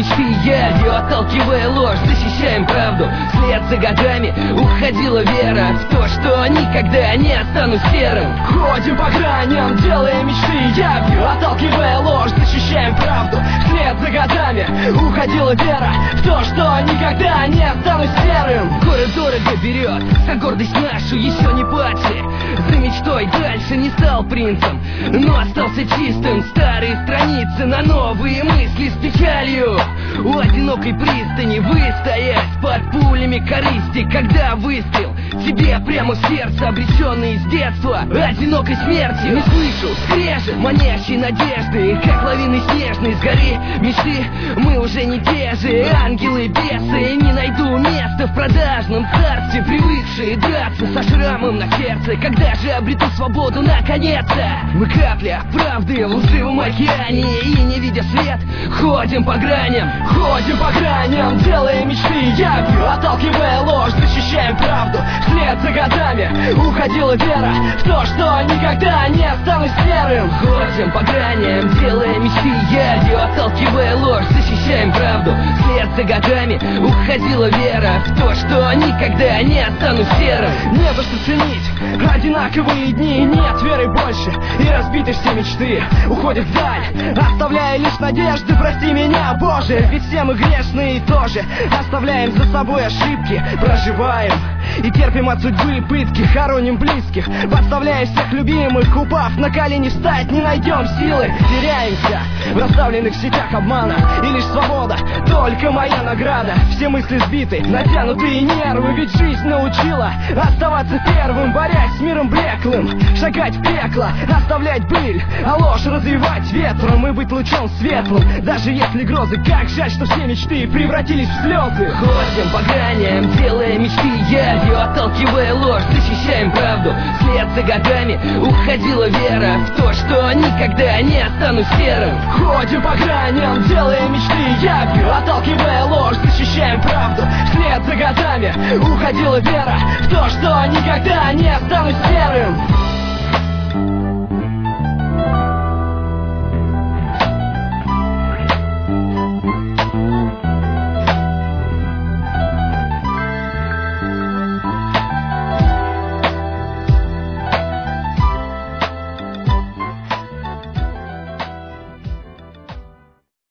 мечты явью, отталкивая ложь, защищаем правду. Вслед за годами уходила вера в то, что никогда не останусь серым. Ходим по граням, делая мечты явью, отталкивая ложь, защищаем правду. Вслед за годами уходила вера в то, что никогда не останусь серым. Город дорого берет за гордость нашу, еще не падший. За мечтой дальше не стал принцем, но остался чистым. Старые страницы на новые мысли с печалью. У одинокой пристани выстоять под пулями корысти, когда выстрел тебе прямо в сердце, обреченный с детства одинокой смертью. Не слышу скрежет манящей надежды, как лавины снежной с горы мечты. Мы уже не те же ангелы, бесы. Не найду места в продажном царстве, привыкшие драться со шрамом на сердце. Когда же обрету свободу наконец-то? Мы капля правды в лживом океане, и не видя свет, ходим по граням. Ходим по граням, делая мечты явью, отталкивая ложь, защищаем правду. Вслед за годами уходила вера в то, что никогда не останусь серым. Ходим по граням, делая мечты явью, отталкивая ложь, защищаем правду. Вслед за годами уходила вера в то, что никогда не останусь серым. Не за что ценить одинаковые дни, нет веры больше, и разбиты все мечты уходят вдаль, оставляя лишь надежды. Прости меня, Боже, ведь все мы грешные тоже. Оставляем за собой ошибки, проживаем и терпим от судьбы пытки, хороним близких, подставляя всех любимых. Упав на колени, встать не найдем силы, теряемся в расставленных сетях обмана, и лишь свобода только моя награда. Все мысли сбиты, натянутые нервы, ведь жизнь научила оставаться первым, борясь с миром блеклым, шагать в пекло, оставлять быль, а ложь развивать ветром и быть лучом светлым. Даже если грозы, как жаль, что все мечты превратились в слезы. Ходим по граням, делая мечты явью, отталкивая ложь, защищаем правду. Вслед за годами уходила вера в то, что никогда не останусь серым. Ходим по граням, делая мечты явью, отталкивая ложь, защищаем правду. Вслед за годами уходила вера в то, что никогда не останусь серым.